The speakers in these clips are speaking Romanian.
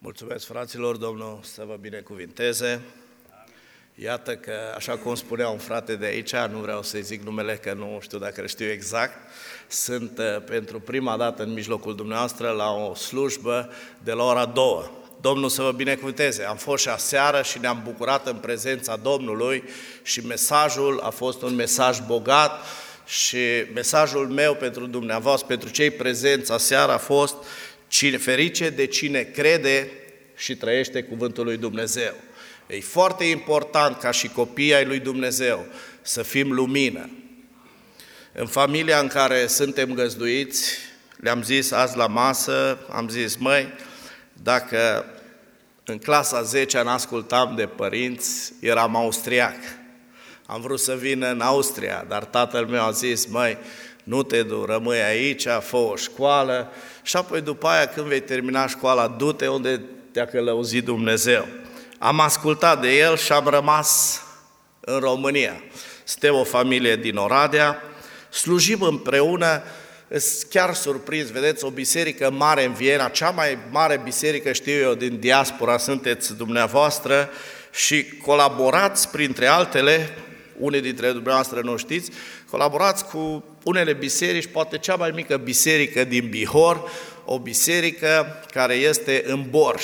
Mulțumesc, fraților, Domnul să vă binecuvinteze. Iată că, așa cum spunea un frate de aici, nu vreau să-i zic numele, că nu știu dacă știu exact, sunt pentru prima dată în mijlocul dumneavoastră la o slujbă de la ora 2. Domnul să vă binecuvinteze. Am fost și aseară și ne-am bucurat în prezența Domnului și mesajul a fost un mesaj bogat și mesajul meu pentru dumneavoastră, pentru cei prezenți aseară a fost: ferice de cine crede și trăiește cuvântul lui Dumnezeu. E foarte important ca și copiii ai lui Dumnezeu să fim lumină. În familia în care suntem găzduiți, le-am zis azi la masă, am zis: măi, dacă în clasa 10 n-ascultam de părinți, eram austriac. Am vrut să vin în Austria, dar tatăl meu a zis: măi, nu te du, rămâi aici, fă o școală și apoi după aia, când vei termina școala, du-te unde te-a călăuzit Dumnezeu. Am ascultat de el și am rămas în România. Suntem o familie din Oradea, slujim împreună, chiar surprins, vedeți, o biserică mare în Viena, cea mai mare biserică, știu eu, din diaspora, sunteți dumneavoastră și colaborați, printre altele, unii dintre dumneavoastră nu știți, colaborați cu unele biserici, poate cea mai mică biserică din Bihor, o biserică care este în Borș.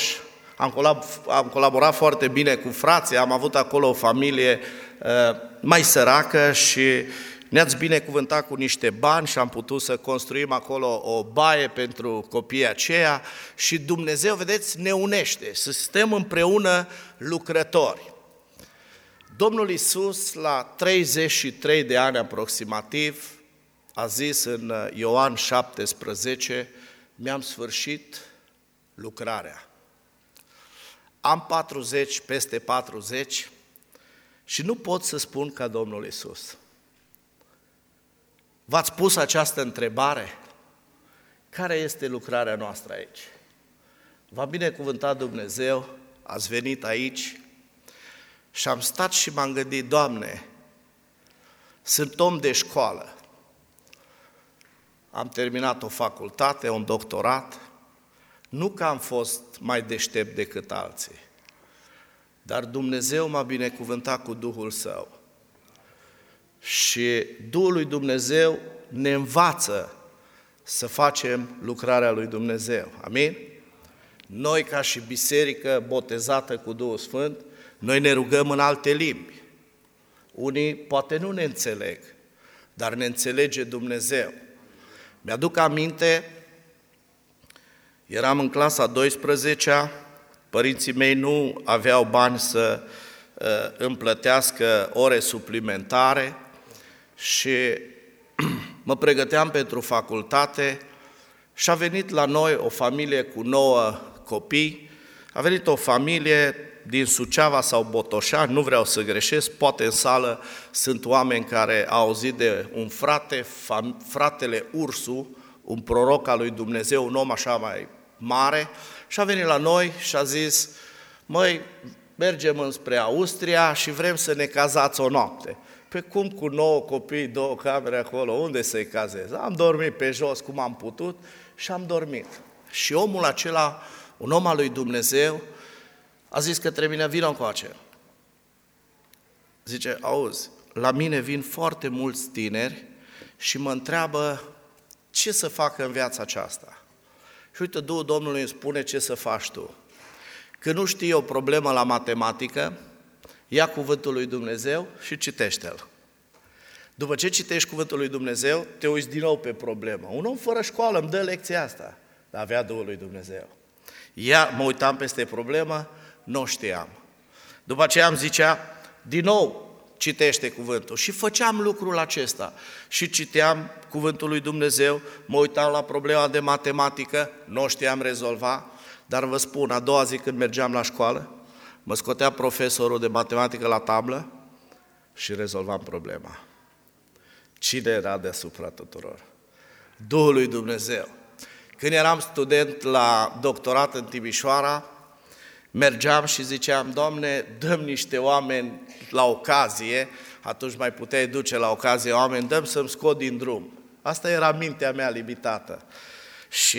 Am colaborat foarte bine cu frații, am avut acolo o familie mai săracă și ne-ați binecuvântat cu niște bani și am putut să construim acolo o baie pentru copiii aceia și Dumnezeu, vedeți, ne unește, să stăm împreună lucrători. Domnul Iisus, la 33 de ani aproximativ, a zis în Ioan 17, mi-am sfârșit lucrarea. Am 40, peste 40 și nu pot să spun ca Domnul Iisus. V-ați pus această întrebare? Care este lucrarea noastră aici? V-a binecuvântat Dumnezeu, ați venit aici și am stat și m-am gândit: Doamne, sunt om de școală. Am terminat o facultate, un doctorat, nu că am fost mai deștept decât alții, dar Dumnezeu m-a binecuvântat cu Duhul Său. Și Duhul lui Dumnezeu ne învață să facem lucrarea lui Dumnezeu. Amin? Noi, ca și biserică botezată cu Duhul Sfânt, noi ne rugăm în alte limbi. Unii poate nu ne înțeleg, dar ne înțelege Dumnezeu. Mi-aduc aminte, eram în clasa 12-a, părinții mei nu aveau bani să îmi plătească ore suplimentare și mă pregăteam pentru facultate și a venit la noi o familie cu 9 copii, a venit o familie din Suceava sau Botoșani, nu vreau să greșesc, poate în sală sunt oameni care au auzit de un frate, fratele Ursu, un proroc al lui Dumnezeu, un om așa mai mare, și a venit la noi și a zis: măi, mergem înspre Austria și vrem să ne cazați o noapte. Pe cum cu 9 copii, 2 camere acolo, unde să-i cazez? Am dormit pe jos cum am putut și am dormit. Și omul acela, un om al lui Dumnezeu, a zis către mine: vină încoace. Zice: auzi, la mine vin foarte mulți tineri și mă întreabă ce să facă în viața aceasta. Și uite, Duhul Domnului îmi spune ce să faci tu. Când nu știi o problemă la matematică, ia cuvântul lui Dumnezeu și citește-l. După ce citești cuvântul lui Dumnezeu, te uiți din nou pe problemă. Un om fără școală îmi dă lecția asta, dar avea Duhul lui Dumnezeu. Mă uitam peste problemă, nu știam. După aceea îmi zicea: din nou citește cuvântul. Și făceam lucrul acesta. Și citeam cuvântul lui Dumnezeu, mă uitam la problema de matematică, nu știam rezolva, dar vă spun, a doua zi când mergeam la școală, mă scotea profesorul de matematică la tablă și rezolvam problema. Cine era deasupra tuturor? Duhul lui Dumnezeu. Când eram student la doctorat în Timișoara, mergeam și ziceam: Doamne, dăm niște oameni la ocazie, atunci mai puteai duce la ocazie oameni, dăm să-mi scot din drum. Asta era mintea mea limitată. Și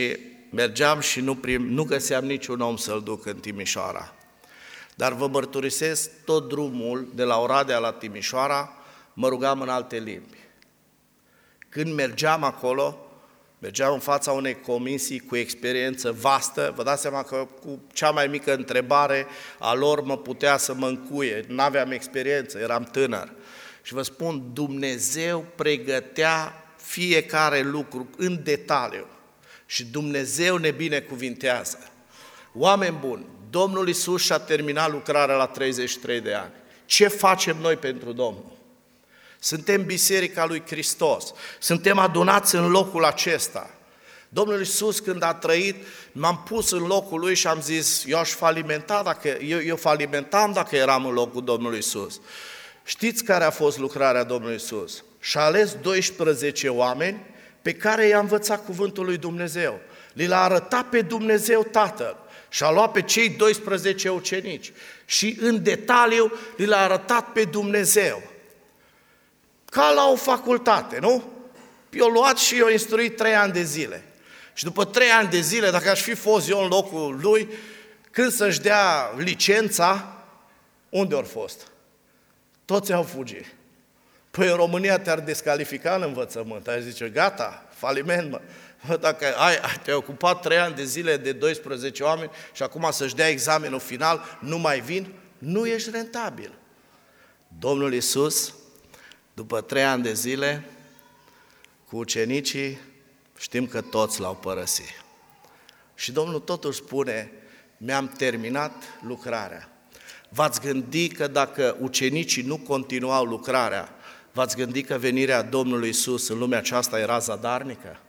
mergeam și nu găseam niciun om să-l duc în Timișoara. Dar vă mărturisesc, tot drumul de la Oradea la Timișoara mă rugam în alte limbi. Când mergeam acolo, mergeam în fața unei comisii cu experiență vastă, vă dați seama că cu cea mai mică întrebare a lor mă putea să mă încuie, n-aveam experiență, eram tânăr. Și vă spun, Dumnezeu pregătea fiecare lucru în detaliu și Dumnezeu ne binecuvintează. Oameni buni, Domnul Iisus și-a terminat lucrarea la 33 de ani. Ce facem noi pentru Domnul? Suntem Biserica lui Hristos, suntem adunați în locul acesta. Domnul Iisus, când a trăit, m-am pus în locul Lui și am zis, eu falimentam dacă eram în locul Domnului Iisus. Știți care a fost lucrarea Domnului Iisus? Și-a ales 12 oameni pe care i-a învățat cuvântul lui Dumnezeu. Li-a arătat pe Dumnezeu Tatăl și a luat pe cei 12 ucenici și în detaliu li-a arătat pe Dumnezeu. Ca la o facultate, nu? Eu luat și eu instruit 3 ani de zile. Și după 3 ani de zile, dacă aș fi fost eu în locul lui, când să-și dea licența, unde ori fost? Toți au fugit. Păi în România te-ar descalifica în învățământ. Ai zice, gata, faliment, mă. Dacă te-ai ocupat 3 ani de zile de 12 oameni și acum să-și dea examenul final, nu mai vin, nu ești rentabil. Domnul Iisus, după 3 ani de zile, cu ucenicii, știm că toți l-au părăsit. Și Domnul totuși spune, mi-am terminat lucrarea. V-ați gândit că dacă ucenicii nu continuau lucrarea, v-ați gândit că venirea Domnului Iisus în lumea aceasta era zadarnică?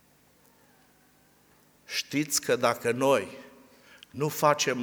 Știți că dacă noi nu facem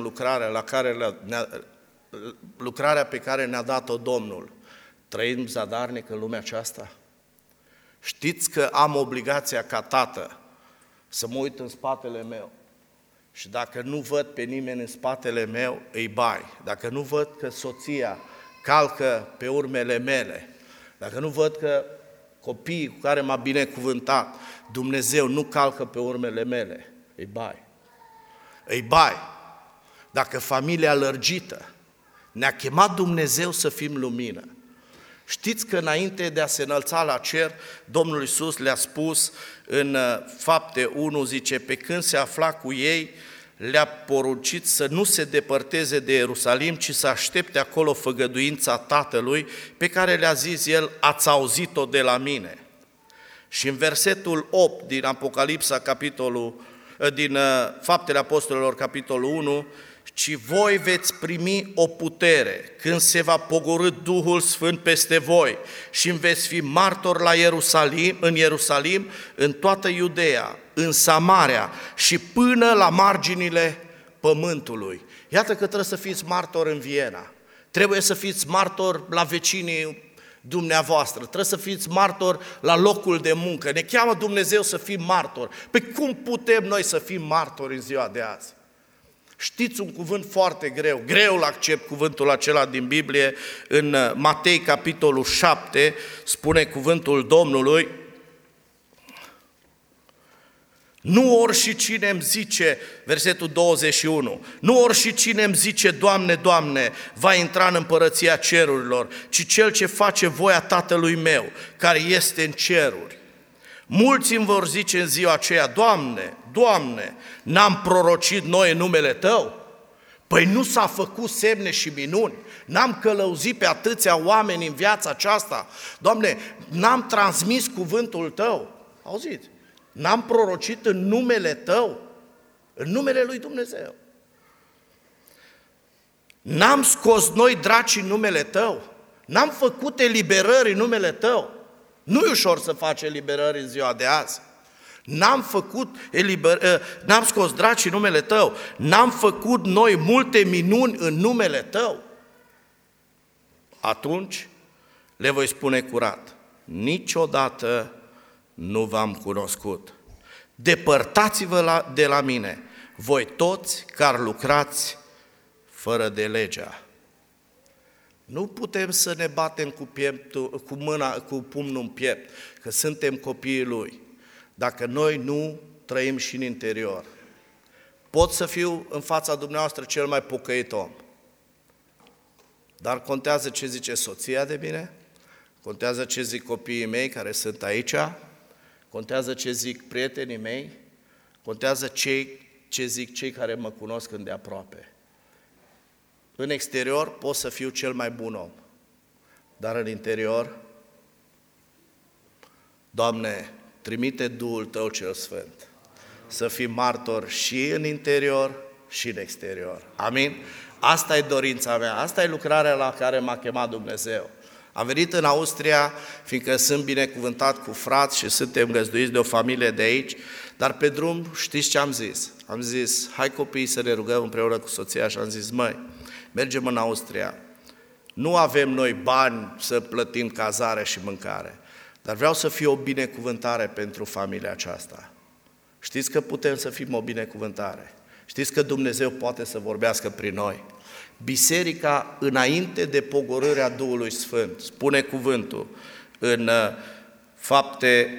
lucrarea pe care ne-a dat-o Domnul, trăim zadarnic în lumea aceasta? Știți că am obligația ca tată să mă uit în spatele meu și dacă nu văd pe nimeni în spatele meu, îi bai. Dacă nu văd că soția calcă pe urmele mele, dacă nu văd că copiii cu care m-a binecuvântat, Dumnezeu nu calcă pe urmele mele, îi bai. Îi bai. Dacă familia lărgită ne-a chemat Dumnezeu să fim lumină. Știți că înainte de a se înălța la cer, Domnul Iisus le-a spus în Fapte 1, zice, pe când se afla cu ei, le-a poruncit să nu se depărteze de Ierusalim, ci să aștepte acolo făgăduința Tatălui, pe care le-a zis El, ați auzit-o de la mine. Și în versetul 8 din Apocalipsa, din Faptele Apostolilor, capitolul 1, ci voi veți primi o putere când se va pogorî Duhul Sfânt peste voi și veți fi martori în Ierusalim, în toată Iudeea, în Samaria și până la marginile pământului. Iată că trebuie să fiți martori în Viena, trebuie să fiți martori la vecinii dumneavoastră, trebuie să fiți martori la locul de muncă. Ne cheamă Dumnezeu să fim martori. Păi cum putem noi să fim martori în ziua de azi? Știți un cuvânt foarte greu, greu l-accept cuvântul acela din Biblie, în Matei, capitolul 7, spune cuvântul Domnului, nu oricine îmi zice, versetul 21, nu oricine îmi zice, Doamne, Doamne, va intra în împărăția cerurilor, ci cel ce face voia Tatălui meu, care este în ceruri. Mulți îmi vor zice în ziua aceea, Doamne, Doamne, n-am prorocit noi în numele Tău? Păi nu s-a făcut semne și minuni? N-am călăuzit pe atâția oameni în viața aceasta? Doamne, n-am transmis cuvântul Tău? Auziți? N-am prorocit în numele Tău? În numele lui Dumnezeu? N-am scos noi draci în numele Tău? N-am făcut eliberări în numele Tău? Nu e ușor să faci eliberări în ziua de azi. N-am scos draci în numele Tău, n-am făcut noi multe minuni în numele Tău. Atunci le voi spune curat, niciodată nu v-am cunoscut. Depărtați-vă de la mine, voi toți care lucrați fără de legea. Nu putem să ne batem cu pumnul în piept, că suntem copiii Lui, dacă noi nu trăim și în interior. Pot să fiu în fața dumneavoastră cel mai pocăit om, dar contează ce zice soția de mine, contează ce zic copiii mei care sunt aici, contează ce zic prietenii mei, contează ce zic cei care mă cunosc îndeaproape. În exterior pot să fiu cel mai bun om, dar în interior, Doamne, trimite Duhul Tău cel Sfânt, să fii martor și în interior și în exterior. Amin? Asta e dorința mea, asta e lucrarea la care m-a chemat Dumnezeu. Am venit în Austria, fiindcă sunt binecuvântat cu frați și suntem găzduiți de o familie de aici, dar pe drum știți ce am zis? Am zis, hai copiii să ne rugăm împreună cu soția și am zis, măi, mergem în Austria. Nu avem noi bani să plătim cazare și mâncare, dar vreau să fie o binecuvântare pentru familia aceasta. Știți că putem să fim o binecuvântare. Știți că Dumnezeu poate să vorbească prin noi. Biserica, înainte de pogorârea Duhului Sfânt, spune cuvântul în Fapte,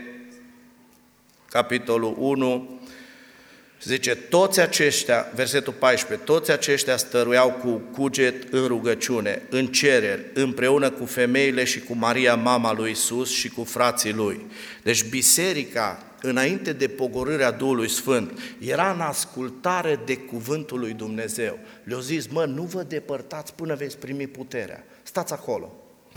capitolul 1, zice, toți aceștia, versetul 14, toți aceștia stăruiau cu cuget în rugăciune, în cereri, împreună cu femeile și cu Maria, mama lui Iisus și cu frații lui. Deci biserica, înainte de pogorârea Duhului Sfânt, era în ascultare de cuvântul lui Dumnezeu. Le-au zis, mă, nu vă depărtați până veți primi puterea. Stați acolo.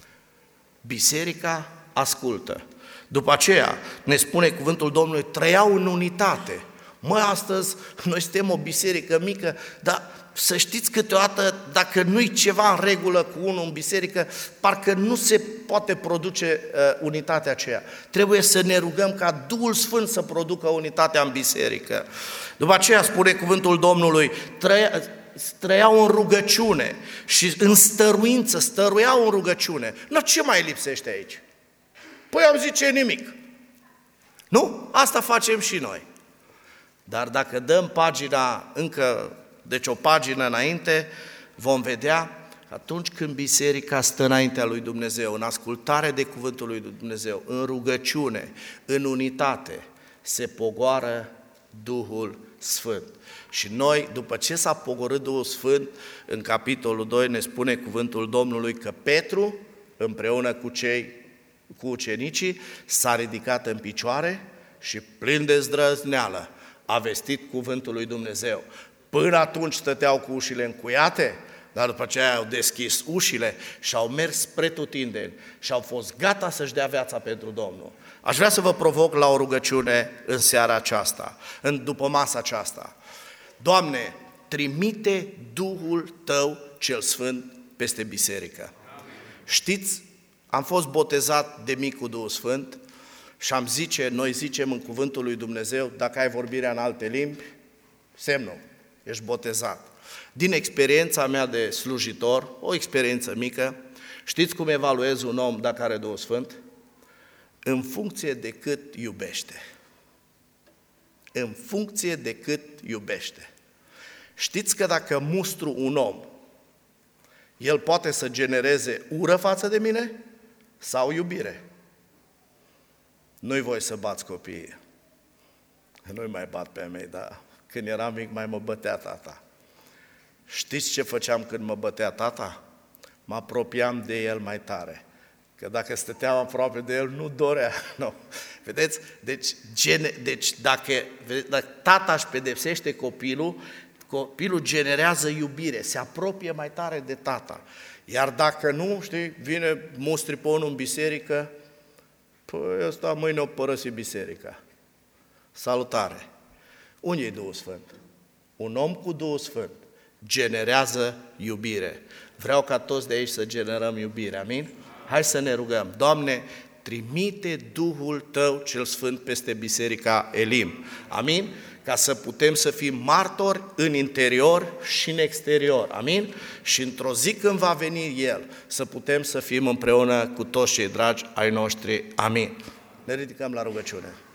Biserica ascultă. După aceea, ne spune cuvântul Domnului, trăiau în unitate. Mă, astăzi noi suntem o biserică mică, dar să știți câteodată, dacă nu-i ceva în regulă cu unul în biserică, parcă nu se poate produce unitatea aceea. Trebuie să ne rugăm ca Duhul Sfânt să producă unitatea în biserică. După aceea spune cuvântul Domnului, trăiau în rugăciune și în stăruință, stăruiau în rugăciune. Nu, ce mai lipsește aici? Păi am zice nimic. Nu? Asta facem și noi. Dar dacă dăm pagina încă, deci o pagină înainte, vom vedea atunci când biserica stă înaintea lui Dumnezeu, în ascultare de cuvântul lui Dumnezeu, în rugăciune, în unitate, se pogoară Duhul Sfânt. Și noi, după ce s-a pogorât Duhul Sfânt, în capitolul 2 ne spune cuvântul Domnului că Petru, împreună cu ucenicii, s-a ridicat în picioare și plin de zdrăzneală a vestit cuvântul lui Dumnezeu. Până atunci stăteau cu ușile încuiate, dar după aceea au deschis ușile și au mers spre tutindeni și au fost gata să-și dea viața pentru Domnul. Aș vrea să vă provoc la o rugăciune în seara aceasta, după masa aceasta. Doamne, trimite Duhul Tău cel Sfânt peste biserică. Știți, am fost botezat de mic cu Duhul Sfânt și noi zicem în cuvântul lui Dumnezeu, dacă ai vorbirea în alte limbi, semnul, ești botezat. Din experiența mea de slujitor, o experiență mică, știți cum evaluez un om dacă are Duhul Sfânt? În funcție de cât iubește. În funcție de cât iubește. Știți că dacă mustru un om, el poate să genereze ură față de mine sau iubire. Nu-i voi să bați copiii. Nu-i mai bat pe mei, dar când eram mic mai mă bătea tata. Știți ce făceam când mă bătea tata? Mă apropiam de el mai tare. Că dacă stăteam aproape de el, nu dorea. Nu. Vedeți? Deci dacă tata își pedepsește copilul generează iubire, se apropie mai tare de tata. Iar dacă nu, știi, vine mustri pe unul în biserică, păi ăsta mâine o părăsi biserica. Salutare! Unde e Duhul Sfânt? Un om cu Duhul Sfânt generează iubire. Vreau ca toți de aici să generăm iubire, amin? Hai să ne rugăm. Doamne, trimite Duhul Tău cel Sfânt peste biserica Elim. Amin? Ca să putem să fim martori în interior și în exterior. Amin? Și într-o zi când va veni El, să putem să fim împreună cu toți cei dragi ai noștri. Amin. Ne ridicăm la rugăciune.